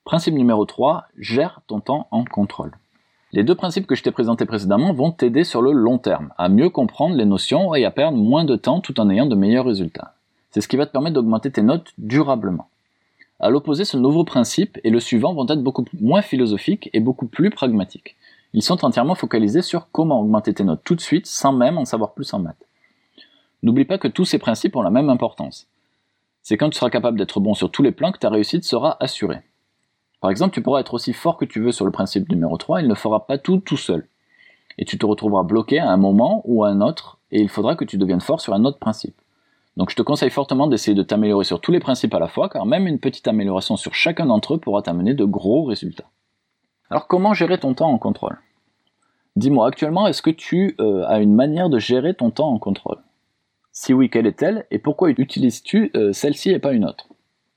Principe numéro 3, gère ton temps en contrôle. Les deux principes que je t'ai présentés précédemment vont t'aider sur le long terme, à mieux comprendre les notions et à perdre moins de temps tout en ayant de meilleurs résultats. C'est ce qui va te permettre d'augmenter tes notes durablement. À l'opposé, ce nouveau principe et le suivant vont être beaucoup moins philosophiques et beaucoup plus pragmatiques. Ils sont entièrement focalisés sur comment augmenter tes notes tout de suite sans même en savoir plus en maths. N'oublie pas que tous ces principes ont la même importance. C'est quand tu seras capable d'être bon sur tous les plans que ta réussite sera assurée. Par exemple, tu pourras être aussi fort que tu veux sur le principe numéro 3, il ne fera pas tout seul. Et tu te retrouveras bloqué à un moment ou à un autre, et il faudra que tu deviennes fort sur un autre principe. Donc je te conseille fortement d'essayer de t'améliorer sur tous les principes à la fois, car même une petite amélioration sur chacun d'entre eux pourra t'amener de gros résultats. Alors comment gérer ton temps en contrôle ? Dis-moi, actuellement, est-ce que tu as une manière de gérer ton temps en contrôle ? Si oui, quelle est-elle, et pourquoi utilises-tu celle-ci et pas une autre ?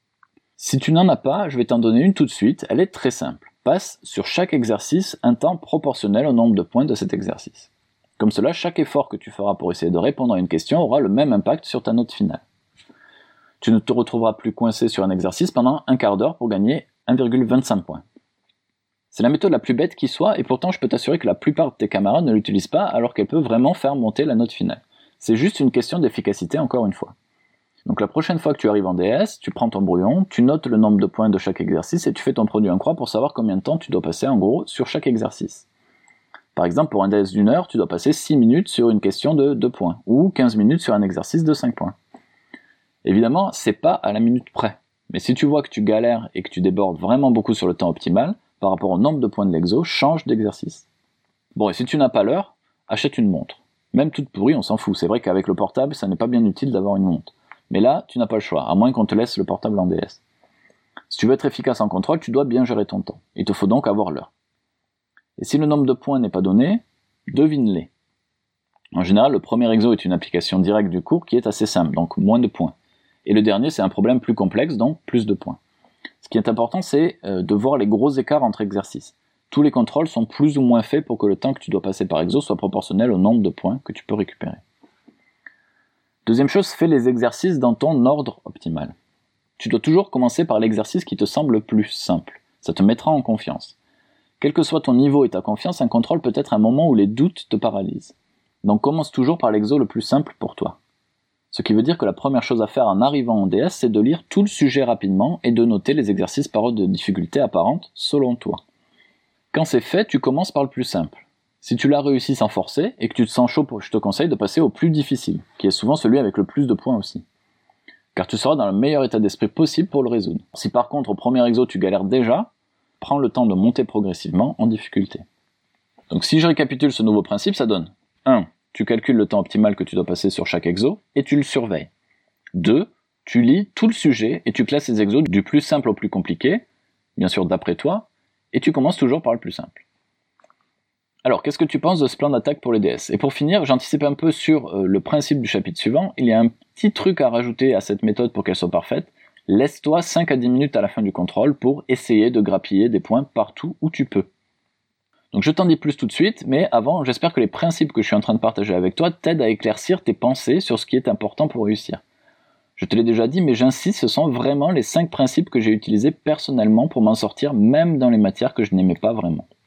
Si tu n'en as pas, je vais t'en donner une tout de suite, elle est très simple. Passe sur chaque exercice un temps proportionnel au nombre de points de cet exercice. Comme cela, chaque effort que tu feras pour essayer de répondre à une question aura le même impact sur ta note finale. Tu ne te retrouveras plus coincé sur un exercice pendant un quart d'heure pour gagner 1,25 points. C'est la méthode la plus bête qui soit, et pourtant je peux t'assurer que la plupart de tes camarades ne l'utilisent pas alors qu'elle peut vraiment faire monter la note finale. C'est juste une question d'efficacité encore une fois. Donc la prochaine fois que tu arrives en DS, tu prends ton brouillon, tu notes le nombre de points de chaque exercice et tu fais ton produit en croix pour savoir combien de temps tu dois passer en gros sur chaque exercice. Par exemple, pour un DS d'1 heure, tu dois passer 6 minutes sur une question de 2 points, ou 15 minutes sur un exercice de 5 points. Évidemment, c'est pas à la minute près, mais si tu vois que tu galères et que tu débordes vraiment beaucoup sur le temps optimal, par rapport au nombre de points de l'exo, change d'exercice. Bon, et si tu n'as pas l'heure, achète une montre. Même toute pourrie, on s'en fout, c'est vrai qu'avec le portable, ça n'est pas bien utile d'avoir une montre. Mais là, tu n'as pas le choix, à moins qu'on te laisse le portable en DS. Si tu veux être efficace en contrôle, tu dois bien gérer ton temps. Il te faut donc avoir l'heure. Et si le nombre de points n'est pas donné, devine-les. En général, le premier exo est une application directe du cours qui est assez simple, donc moins de points. Et le dernier, c'est un problème plus complexe, donc plus de points. Ce qui est important, c'est de voir les gros écarts entre exercices. Tous les contrôles sont plus ou moins faits pour que le temps que tu dois passer par exo soit proportionnel au nombre de points que tu peux récupérer. Deuxième chose, fais les exercices dans ton ordre optimal. Tu dois toujours commencer par l'exercice qui te semble le plus simple. Ça te mettra en confiance. Quel que soit ton niveau et ta confiance, un contrôle peut être un moment où les doutes te paralysent. Donc commence toujours par l'exo le plus simple pour toi. Ce qui veut dire que la première chose à faire en arrivant en DS, c'est de lire tout le sujet rapidement et de noter les exercices par ordre de difficulté apparente selon toi. Quand c'est fait, tu commences par le plus simple. Si tu l'as réussi sans forcer et que tu te sens chaud, je te conseille de passer au plus difficile, qui est souvent celui avec le plus de points aussi. Car tu seras dans le meilleur état d'esprit possible pour le résoudre. Si par contre au premier exo tu galères déjà, prends le temps de monter progressivement en difficulté. Donc si je récapitule ce nouveau principe, ça donne 1. Tu calcules le temps optimal que tu dois passer sur chaque exo et tu le surveilles. 2. Tu lis tout le sujet et tu classes les exos du plus simple au plus compliqué, bien sûr d'après toi, et tu commences toujours par le plus simple. Alors, qu'est-ce que tu penses de ce plan d'attaque pour les DS ? Et pour finir, j'anticipe un peu sur le principe du chapitre suivant. Il y a un petit truc à rajouter à cette méthode pour qu'elle soit parfaite. Laisse-toi 5 à 10 minutes à la fin du contrôle pour essayer de grappiller des points partout où tu peux. Donc je t'en dis plus tout de suite, mais avant, j'espère que les principes que je suis en train de partager avec toi t'aident à éclaircir tes pensées sur ce qui est important pour réussir. Je te l'ai déjà dit, mais j'insiste, ce sont vraiment les 5 principes que j'ai utilisés personnellement pour m'en sortir, même dans les matières que je n'aimais pas vraiment.